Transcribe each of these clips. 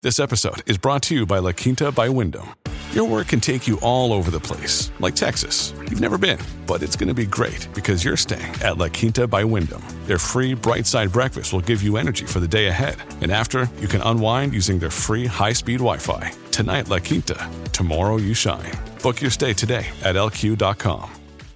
This episode is brought to you by La Quinta by Wyndham. Your work can take you all over the place, like Texas. You've never been, but it's going to be great because you're staying at La Quinta by Wyndham. Their free Bright Side breakfast will give you energy for the day ahead. And after, you can unwind using their free high-speed Wi-Fi. Tonight, La Quinta. Tomorrow, you shine. Book your stay today at LQ.com.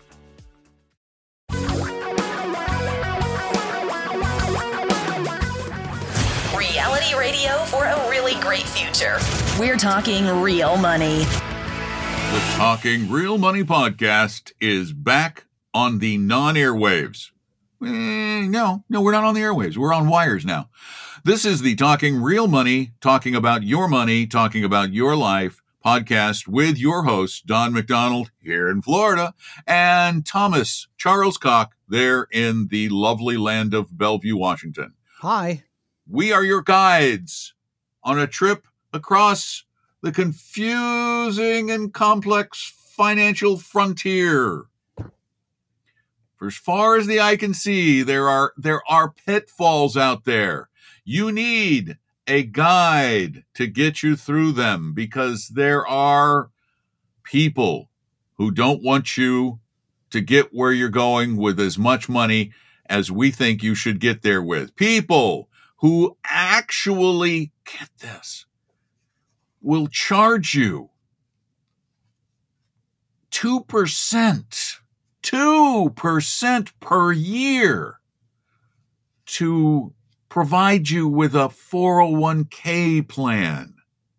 Reality radio for a really great future. We're talking real money. The Talking Real Money podcast is back on the non-airwaves. No, we're not on the airwaves. We're on wires now. This is the Talking Real Money, talking about your money, talking about your life podcast with your host, Don McDonald, here in Florida, and Thomas Charles Cock there in the lovely land of Bellevue, Washington. Hi. We are your guides on a trip across the confusing and complex financial frontier. For as far as the eye can see, there are pitfalls out there. You need a guide to get you through them because there are people who don't want you to get where you're going with as much money as we think you should get there with. People who actually, get this, will charge you 2% per year to provide you with a 401k plan.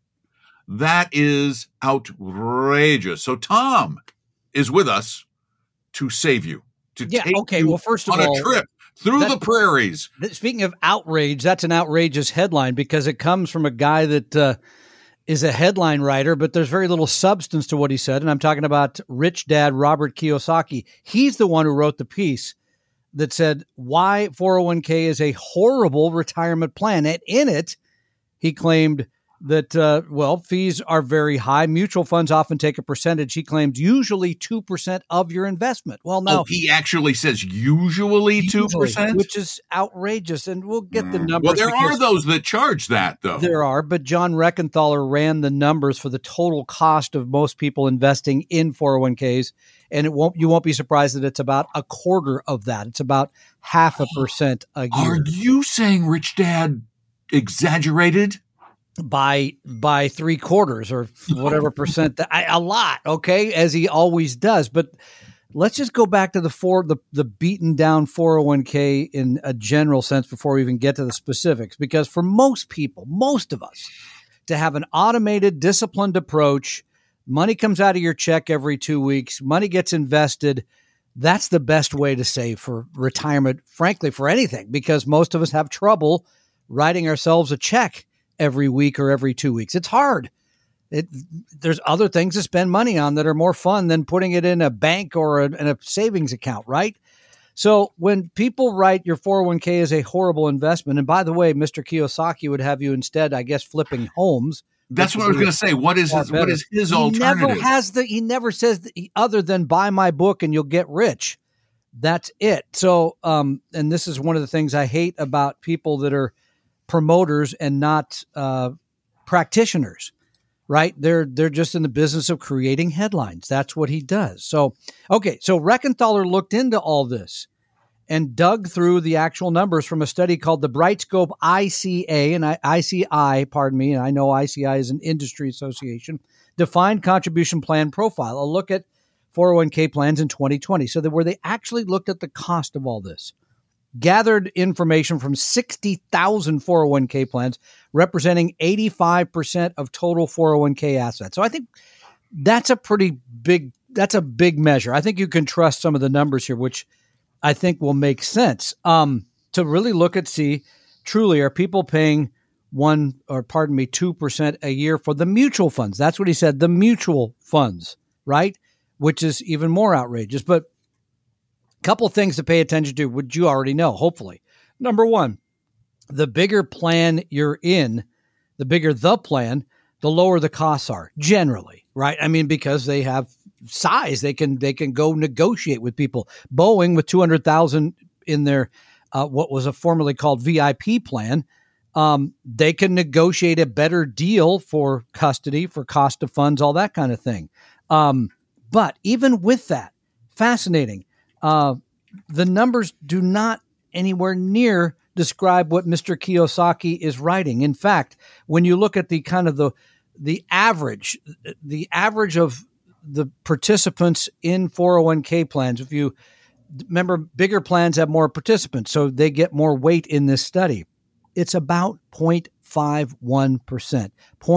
That is outrageous. So Tom is with us to save you, to take you well, first of on all, a trip through the prairies. Speaking of outrage, that's an outrageous headline because it comes from a guy that is a headline writer, but there's very little substance to what he said. And I'm talking about rich dad Robert Kiyosaki. He's the one who wrote the piece that said why 401k is a horrible retirement plan. And in it, he claimed that, fees are very high. Mutual funds often take a percentage. He claims usually 2% of your investment. Well, no. He actually says usually 2%? Which is outrageous. And we'll get the numbers. Well, there are those that charge that, though. There are, but John Reckenthaler ran the numbers for the total cost of most people investing in 401ks. And you won't be surprised that it's about a quarter of that. It's about 0.5% a year. Are you saying Rich Dad exaggerated? By 3/4 or whatever percent, a lot, okay, as he always does. But let's just go back to the beaten down 401k in a general sense before we even get to the specifics. Because for most people, most of us, to have an automated, disciplined approach, money comes out of your check every 2 weeks, money gets invested. That's the best way to save for retirement, frankly, for anything, because most of us have trouble writing ourselves a check every week or every 2 weeks. It's hard. There's other things to spend money on that are more fun than putting it in a bank or in a savings account, right? So when people write your 401k is a horrible investment, and by the way, Mr. Kiyosaki would have you instead, I guess, flipping homes. That's what I was going to say. What is his alternative? He never says other than buy my book and you'll get rich. That's it. So, and this is one of the things I hate about people that are promoters and not practitioners, right? They're just in the business of creating headlines. That's what he does. So, okay. So Reckenthaler looked into all this and dug through the actual numbers from a study called the Brightscope ICA and ICI, pardon me. And I know ICI is an industry association, defined contribution plan profile. A look at 401k plans in 2020. So where they actually looked at the cost of all this. Gathered information from 60,000 401k plans representing 85% of total 401k assets. So I think that's a big measure. I think you can trust some of the numbers here, which I think will make sense to really look at, truly, are people paying 2% a year for the mutual funds? That's what he said, the mutual funds, right? Which is even more outrageous. But couple of things to pay attention to, which you already know, hopefully. Number one, the bigger plan you're in, the bigger the plan, the lower the costs are generally, right? I mean, because they have size, they can go negotiate with people. Boeing with 200,000 in their what was formerly called VIP plan They can negotiate a better deal for custody, for cost of funds, all that kind of thing. But even with that, fascinating. The numbers do not anywhere near describe what Mr. Kiyosaki is writing. In fact, when you look at the kind of the average of the participants in 401k plans, if you remember, bigger plans have more participants, so they get more weight in this study. It's about 0.51%.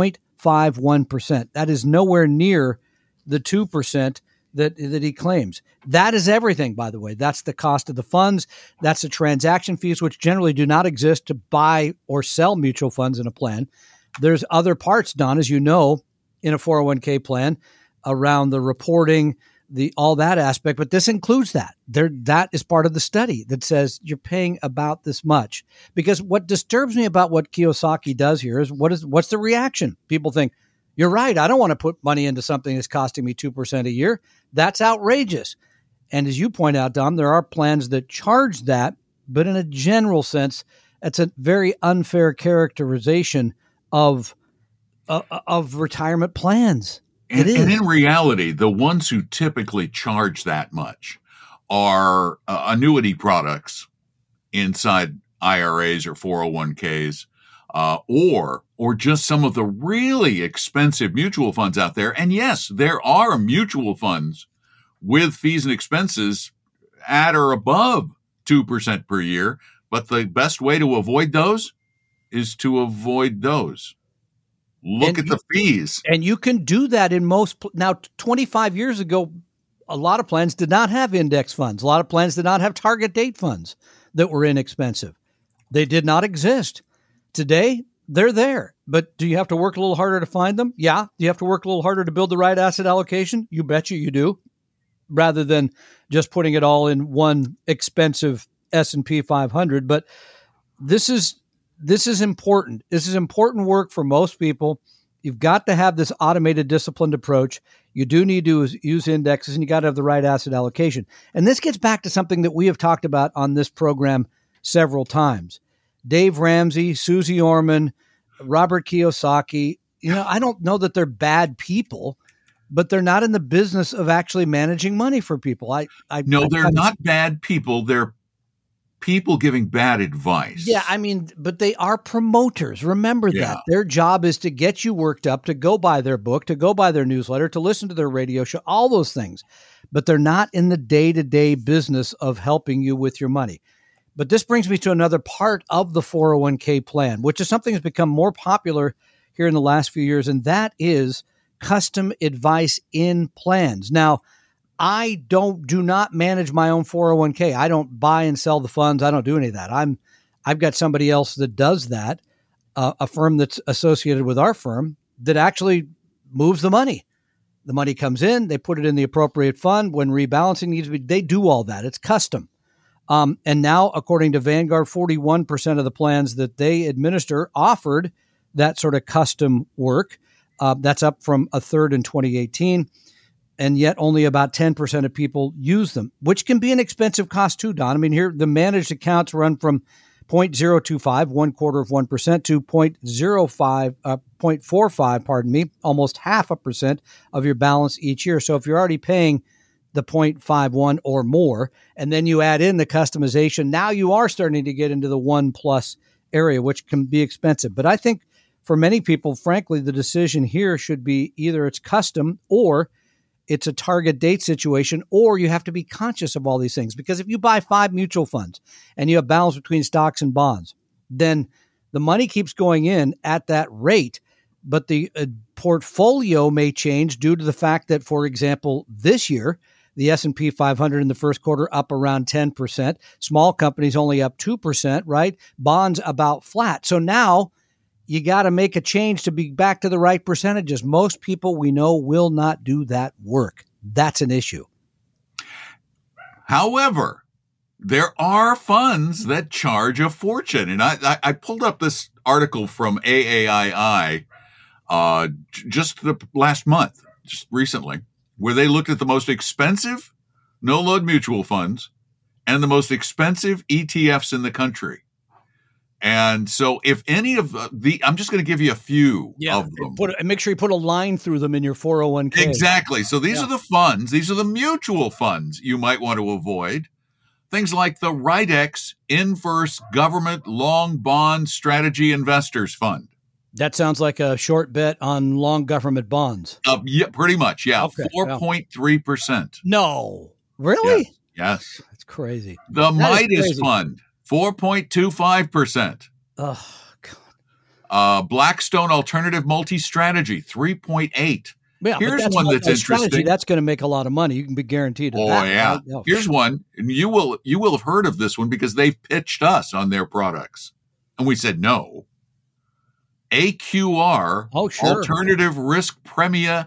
0.51%. That is nowhere near the 2% that he claims. That is everything, by the way. That's the cost of the funds. That's the transaction fees, which generally do not exist to buy or sell mutual funds in a plan. There's other parts, Don, as you know, in a 401k plan around the reporting, all that aspect, but this includes that. That is part of the study that says you're paying about this much. Because what disturbs me about what Kiyosaki does here is what's the reaction? People think, you're right, I don't want to put money into something that's costing me 2% a year. That's outrageous. And as you point out, Dom, there are plans that charge that, but in a general sense, it's a very unfair characterization of retirement plans. And in reality, the ones who typically charge that much are annuity products inside IRAs or 401ks, or just some of the really expensive mutual funds out there. And yes, there are mutual funds with fees and expenses at or above 2% per year. But the best way to avoid those is to avoid those. Look at the fees. And you can do that in most. Now, 25 years ago, a lot of plans did not have index funds. A lot of plans did not have target date funds that were inexpensive. They did not exist. Today, they're there. But do you have to work a little harder to find them? Yeah. Do you have to work a little harder to build the right asset allocation? You betcha you do. Rather than just putting it all in one expensive S&P 500. But this is important. This is important work for most people. You've got to have this automated, disciplined approach. You do need to use indexes, and you got to have the right asset allocation. And this gets back to something that we have talked about on this program several times. Dave Ramsey, Susie Orman, Robert Kiyosaki, I don't know that they're bad people, but they're not in the business of actually managing money for people. They're not bad people. They're people giving bad advice. Yeah, but they are promoters. Remember that. Their job is to get you worked up, to go buy their book, to go buy their newsletter, to listen to their radio show, all those things. But they're not in the day-to-day business of helping you with your money. But this brings me to another part of the 401k plan, which is something that's become more popular here in the last few years, and that is custom advice in plans. Now, I do not manage my own 401k. I don't buy and sell the funds. I don't do any of that. I've got somebody else that does that, a firm that's associated with our firm that actually moves the money. The money comes in, they put it in the appropriate fund. When rebalancing needs to be, they do all that. It's custom. And now, according to Vanguard, 41% of the plans that they administer offered that sort of custom work. That's up from a third in 2018. And yet only about 10% of people use them, which can be an expensive cost too, Don. Here, the managed accounts run from 0.025, 0.25%, to 0.45, almost 0.5% of your balance each year. So if you're already paying the 0.51 or more, and then you add in the customization, now you are starting to get into the 1+ area, which can be expensive. But I think for many people, frankly, the decision here should be either it's custom or it's a target date situation, or you have to be conscious of all these things. Because if you buy 5 mutual funds and you have balance between stocks and bonds, then the money keeps going in at that rate, but the portfolio may change due to the fact that, for example, this year, the S&P 500 in the first quarter up around 10%, small companies only up 2%, right? Bonds about flat. So now you got to make a change to be back to the right percentages. Most people we know will not do that work. That's an issue. However, there are funds that charge a fortune. And I pulled up this article from AAII just the last month, just recently, where they looked at the most expensive no-load mutual funds and the most expensive ETFs in the country. And so if any of I'm just going to give you a few of them. Make sure you put a line through them in your 401k. Exactly. So these are the funds. These are the mutual funds you might want to avoid. Things like the Ridex Inverse Government Long Bond Strategy Investors Fund. That sounds like a short bet on long government bonds. Yeah, pretty much. Yeah. Okay, 4.3%. No. Really? Yes. That's crazy. The Midas Fund, 4.25%. Oh, God. Blackstone Alternative Multi-Strategy, 3.8%. Yeah, here's one that's interesting. That's going to make a lot of money. You can be guaranteed. Yeah. Here's one, and you will have heard of this one because they've pitched us on their products, and we said no. AQR, Alternative Risk Premia,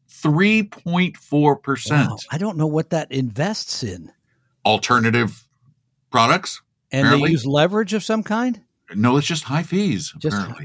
3.4%. Wow. I don't know what that invests in. Alternative products, and apparently. They use leverage of some kind. No, it's just high fees. Apparently.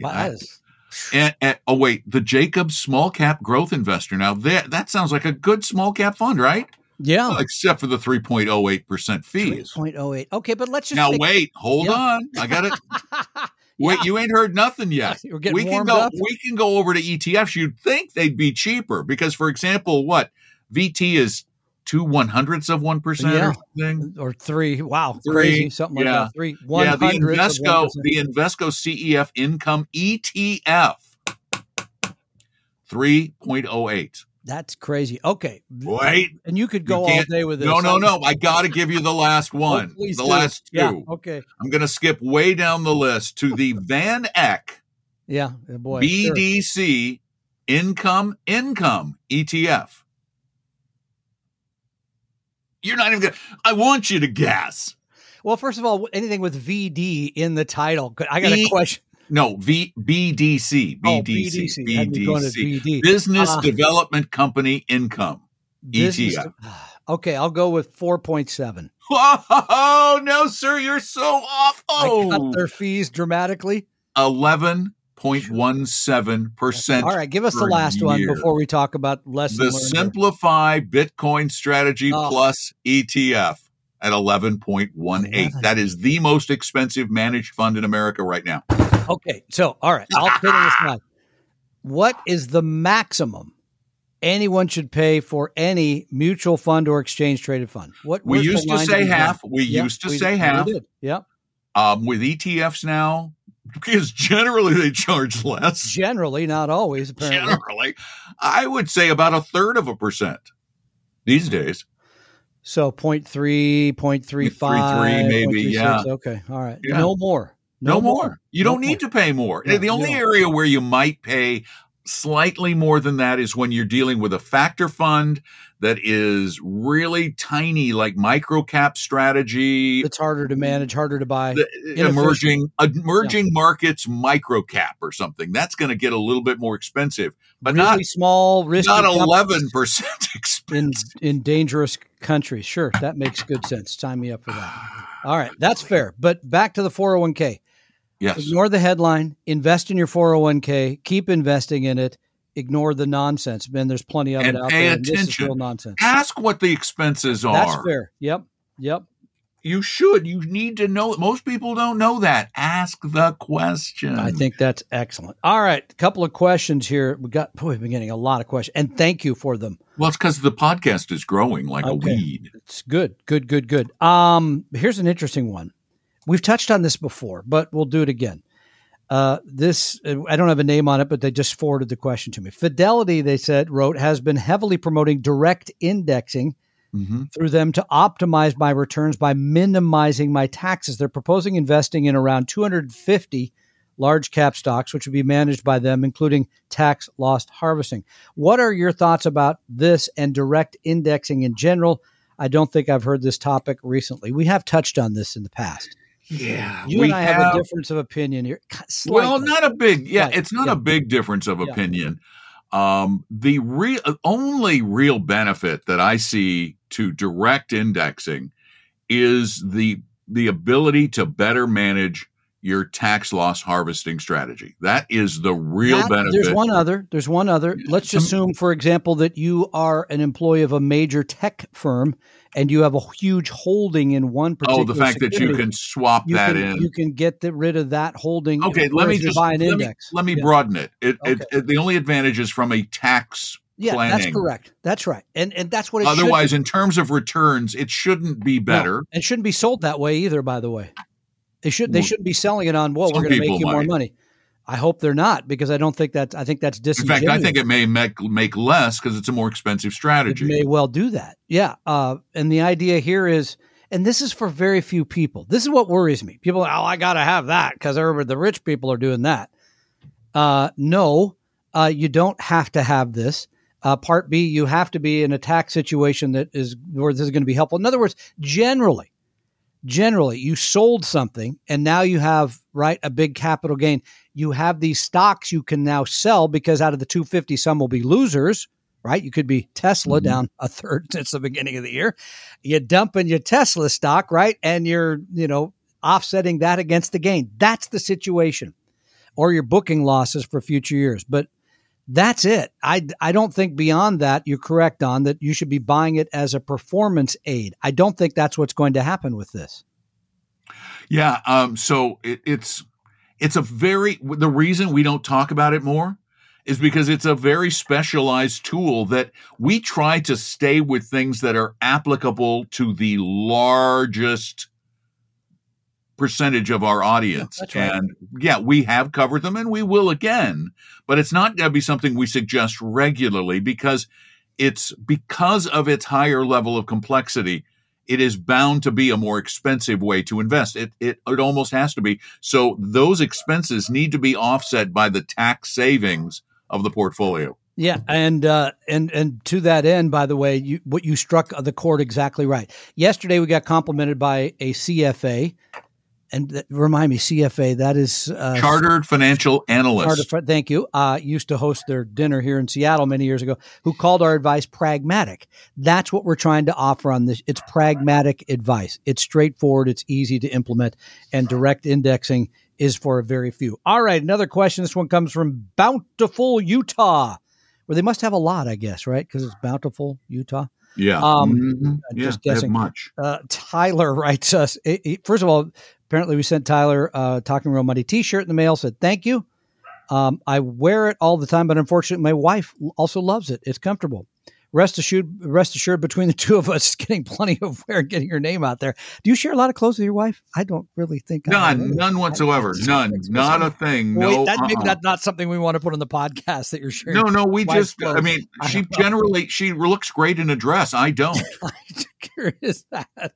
The Jacobs Small Cap Growth Investor. Now that sounds like a good small cap fund, right? Yeah. Well, except for the 3.08% fees. 3.08. Okay, but let's just hold on. I got it. Wait, you ain't heard nothing yet. We're getting warmed up. We can go over to ETFs. You'd think they'd be cheaper because, for example, VT is 0.02% of 1% or something, or 3. Wow, 3, crazy, something like that. 3. The Invesco CEF Income ETF, 3.08. That's crazy. Okay. Wait. And you could go all day with this. No. I got to give you the last one. Last two. Yeah, okay. I'm going to skip way down the list to the Van Eck BDC Income ETF. You're not even going to. I want you to guess. Well, first of all, anything with VD in the title. I got a question. No, BDC. BDC. Business Development Company Income. ETF. Okay, I'll go with 4.7. Oh, no, sir. You're so off. I cut their fees dramatically. 11.17%. All right, give us the last one before we talk about lessons learned. The Simplify Bitcoin Strategy Plus ETF at 11.18. That is the most expensive managed fund in America right now. Okay, so, all right, I'll put it aside. What is the maximum anyone should pay for any mutual fund or exchange traded fund? We used to say half. We say half. We did. Yep. With ETFs now, because generally they charge less. Generally, not always, apparently. Generally, I would say about 1/3% these days. So 0.3, 0.35, maybe, yeah. Okay, all right. Yeah. No more. No more. You don't need to pay more. The only area where you might pay slightly more than that is when you're dealing with a factor fund that is really tiny, like microcap strategy. It's harder to manage, harder to buy. Emerging markets microcap or something. That's going to get a little bit more expensive, but really not small, risky, not 11% expensive in dangerous countries. Sure, that makes good sense. Sign me up for that. All right, that's fair. But back to the 401k. Yes. Ignore the headline. Invest in your 401k. Keep investing in it. Ignore the nonsense. Man, there's plenty of it out there. And this is real nonsense. Ask what the expenses are. That's fair. Yep. You should. You need to know. Most people don't know that. Ask the question. I think that's excellent. All right. A couple of questions here. We've been getting a lot of questions. And thank you for them. Well, it's because the podcast is growing like a weed. It's good. Here's an interesting one. We've touched on this before, but we'll do it again. I don't have a name on it, but they just forwarded the question to me. Fidelity, they wrote, has been heavily promoting direct indexing through them to optimize my returns by minimizing my taxes. They're proposing investing in around 250 large cap stocks, which would be managed by them, including tax loss harvesting. What are your thoughts about this and direct indexing in general? I don't think I've heard this topic recently. We have touched on this in the past. Yeah, you and I have a difference of opinion here. Slightly. Well, not a big. Yeah, it's not a big difference of opinion. The only real benefit that I see to direct indexing is the ability to better manage your tax loss harvesting strategy. That is the real benefit. There's one other. Let's assume, for example, that you are an employee of a major tech firm and you have a huge holding in one particular the fact security. that you can swap that in. You can get rid of that holding. Okay, let me broaden it. The only advantage is from a tax planning. That's correct. That's right. And that's what it Otherwise, should be. in terms of returns, it shouldn't be better. No, it shouldn't be sold that way either, by the way. They shouldn't be selling it on, we're going to make you more money. I hope they're not, because I think that's disingenuous. In fact, I think it may make less because it's a more expensive strategy. It may well do that. Yeah. And the idea here is, and this is for very few people. This is what worries me. People are, I got to have that because the rich people are doing that. No, you don't have to have this. Part B, you have to be in a tax situation where this is going to be helpful. In other words, generally, you sold something and now you have, a big capital gain. You have these stocks you can now sell because out of the 250, some will be losers, right? You could be Tesla down a third since the beginning of the year. You dump in your Tesla stock, right? And you're, offsetting that against the gain. That's the situation. Or you're booking losses for future years. But that's it. I don't think beyond that, you're correct on that you should be buying it as a performance aid. I don't think that's what's going to happen with this. Yeah. So it's the reason we don't talk about it more is because it's a very specialized tool that we try to stay with things that are applicable to the largest percentage of our audience. That's right. And we have covered them and we will again, but it's not going to be something we suggest regularly because of its higher level of complexity. It is bound to be a more expensive way to invest. It almost has to be. So those expenses need to be offset by the tax savings of the portfolio. Yeah, and to that end, by the way, what you struck the chord exactly right. Yesterday, we got complimented by a CFA. And remind me, CFA, that is Chartered Financial Analyst. Thank you. Used to host their dinner here in Seattle many years ago, who called our advice pragmatic. That's what we're trying to offer on this. It's pragmatic advice. It's straightforward. It's easy to implement. And direct indexing is for a very few. All right, another question. This one comes from Bountiful, Utah, where they must have a lot, I guess, right? Because it's Bountiful, Utah. Yeah. Just guessing. Much. Tyler writes us. First of all, apparently we sent Tyler Talking Real Money t-shirt in the mail, said thank you. I wear it all the time, but unfortunately my wife also loves it. It's comfortable. Rest assured between the two of us, it's getting plenty of wear and getting your name out there. Do you share a lot of clothes with your wife? I don't really think. None whatsoever. None. Not a thing. Well, maybe that's not something we want to put on the podcast that you're sharing. No, we just, clothes. She looks great in a dress. I don't. I'm curious that.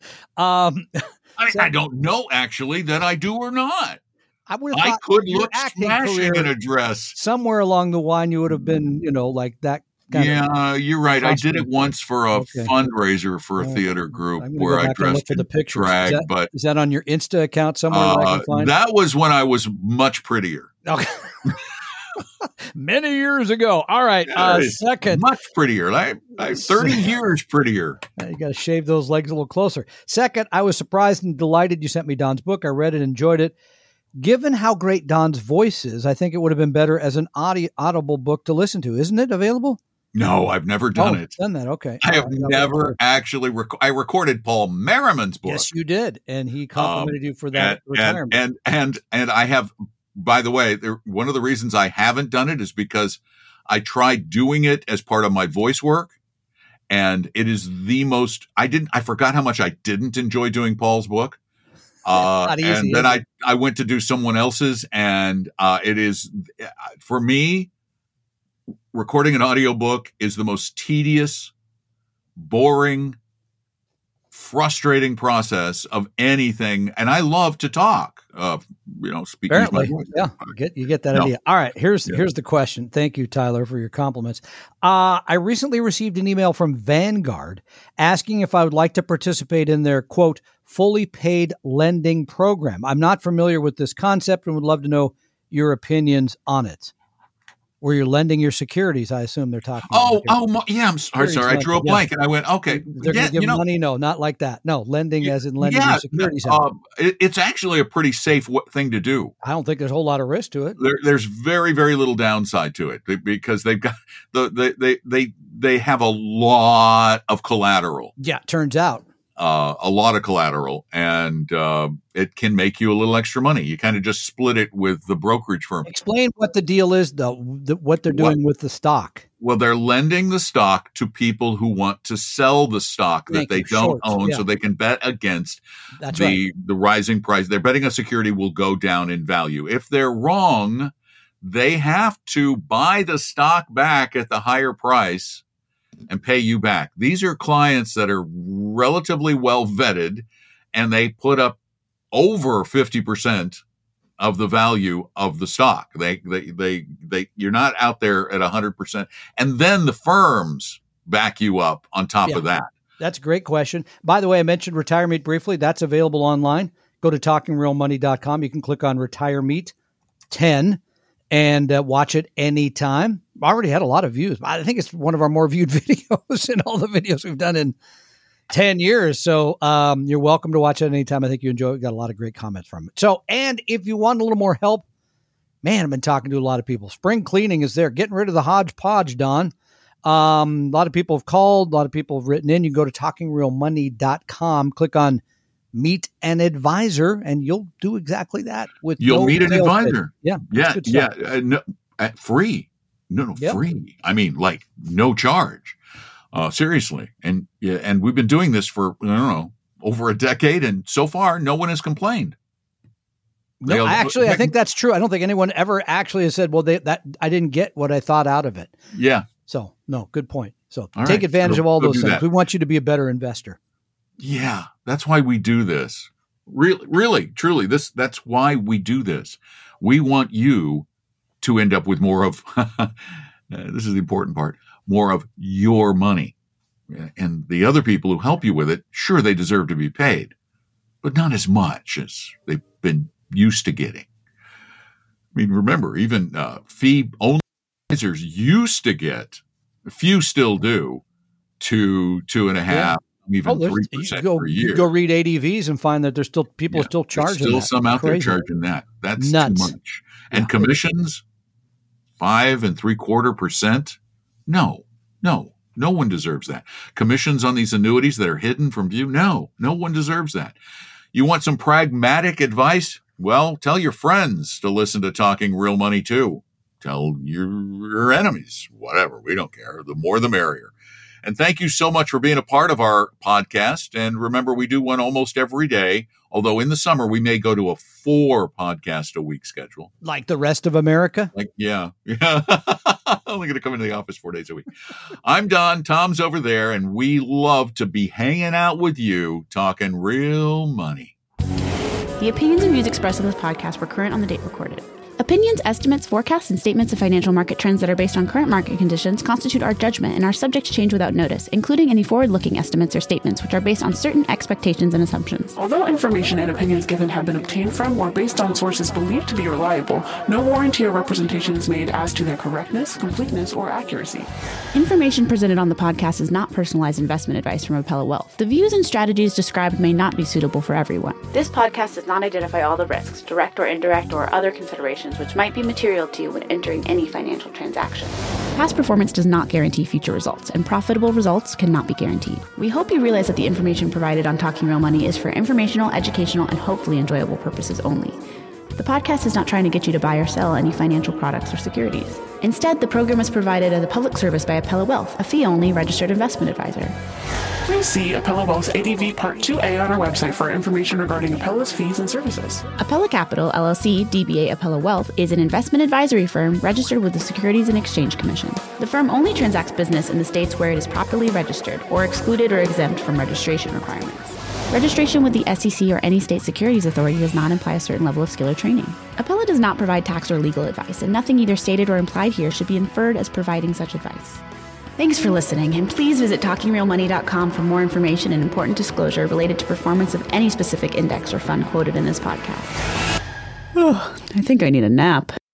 I don't know actually that I do or not. I could look smashing in a dress. Somewhere along the line, you would have been, like that. You're right. I did it once for a fundraiser for a theater group where I dressed in drag. Is that on your Insta account somewhere that I can find? That was when I was much prettier. Okay. Many years ago. All right. Second. Much prettier. Like 30 years prettier. You got to shave those legs a little closer. Second, I was surprised and delighted you sent me Don's book. I read it, enjoyed it. Given how great Don's voice is, I think it would have been better as an audible book to listen to. Isn't it available? No, I've never done it. Done that, okay. I have never actually I recorded Paul Merriman's book. Yes, you did, and he complimented you for that retirement. And I have, by the way, one of the reasons I haven't done it is because I tried doing it as part of my voice work, and it is the most. I forgot how much I didn't enjoy doing Paul's book. And then I went to do someone else's, and it is, for me, recording an audiobook is the most tedious, boring, frustrating process of anything. And I love to talk, speaking. Apparently, yeah, you get that idea. All right, here's the question. Thank you, Tyler, for your compliments. I recently received an email from Vanguard asking if I would like to participate in their, quote, fully paid lending program. I'm not familiar with this concept and would love to know your opinions on it. where you're lending your securities. I assume they're talking. Yeah. I'm sorry. I drew a blank and I went, okay. They're going to give money? No, not like that. No, lending as in lending your securities out. It's actually a pretty safe thing to do. I don't think there's a whole lot of risk to it. There's very, very little downside to it because they've got they have a lot of collateral. Yeah, turns out. A lot of collateral, and it can make you a little extra money. You kind of just split it with the brokerage firm. Explain what the deal is, though, what they're doing with the stock. Well, they're lending the stock to people who want to sell the stock that they don't own, so they can bet against the rising price. They're betting a security will go down in value. If they're wrong, they have to buy the stock back at the higher price and pay you back. These are clients that are relatively well vetted, and they put up over 50% of the value of the stock. You're not out there at 100%. And then the firms back you up on top of that. That's a great question. By the way, I mentioned Retire Meet briefly. That's available online. Go to talkingrealmoney.com. You can click on Retire Meet 10 and watch it anytime. I already had a lot of views. I think it's one of our more viewed videos in all the videos we've done in 10 years. So you're welcome to watch it anytime. I think you enjoy it. We got a lot of great comments from it. So, and if you want a little more help, man, I've been talking to a lot of people. Spring cleaning is there. Getting rid of the hodgepodge, Don. A lot of people have called. A lot of people have written in. You can go to talkingrealmoney.com, click on Meet an Advisor, and you'll do exactly that. You'll meet an advisor. Yeah. Free. Free. I mean, like no charge. Seriously. And we've been doing this for, I don't know, over a decade. And so far, no one has complained. No, I think that's true. I don't think anyone ever actually has said, well, that I didn't get what I thought out of it. Yeah. So, no, good point. So take advantage of all those things. We want you to be a better investor. Yeah. That's why we do this. Really, truly, that's why we do this. We want you to end up with more of, this is the important part, more of your money. And the other people who help you with it, sure, they deserve to be paid, but not as much as they've been used to getting. I mean, remember, even fee-only advisors used to get, a few still do, 2.5%, even 3% per year. You go read ADVs and find that there's still people are still charging. There's still some out there charging that. That's nuts. Too much. And commissions, 5.75%. No one deserves that. Commissions on these annuities that are hidden from view. No one deserves that. You want some pragmatic advice? Well, tell your friends to listen to Talking Real Money too. Tell your enemies, whatever. We don't care. The more, the merrier. And thank you so much for being a part of our podcast. And remember, we do one almost every day. Although in the summer, we may go to a 4 podcast a week schedule. Like the rest of America? Yeah. Only going to come into the office 4 days a week. I'm Don. Tom's over there. And we love to be hanging out with you, talking real money. The opinions and views expressed in this podcast were current on the date recorded. Opinions, estimates, forecasts, and statements of financial market trends that are based on current market conditions constitute our judgment and are subject to change without notice, including any forward-looking estimates or statements which are based on certain expectations and assumptions. Although information and opinions given have been obtained from or based on sources believed to be reliable, no warranty or representation is made as to their correctness, completeness, or accuracy. Information presented on the podcast is not personalized investment advice from Apella Wealth. The views and strategies described may not be suitable for everyone. This podcast does not identify all the risks, direct or indirect, or other considerations which might be material to you when entering any financial transaction. Past performance does not guarantee future results, and profitable results cannot be guaranteed. We hope you realize that the information provided on Talking Real Money is for informational, educational, and hopefully enjoyable purposes only. The podcast is not trying to get you to buy or sell any financial products or securities. Instead, the program is provided as a public service by Apella Wealth, a fee-only registered investment advisor. Please see Apella Wealth's ADV Part 2A on our website for information regarding Apella's fees and services. Apella Capital, LLC, DBA Apella Wealth, is an investment advisory firm registered with the Securities and Exchange Commission. The firm only transacts business in the states where it is properly registered or excluded or exempt from registration requirements. Registration with the SEC or any state securities authority does not imply a certain level of skill or training. Apella does not provide tax or legal advice, and nothing either stated or implied here should be inferred as providing such advice. Thanks for listening, and please visit TalkingRealMoney.com for more information and important disclosure related to performance of any specific index or fund quoted in this podcast. I think I need a nap.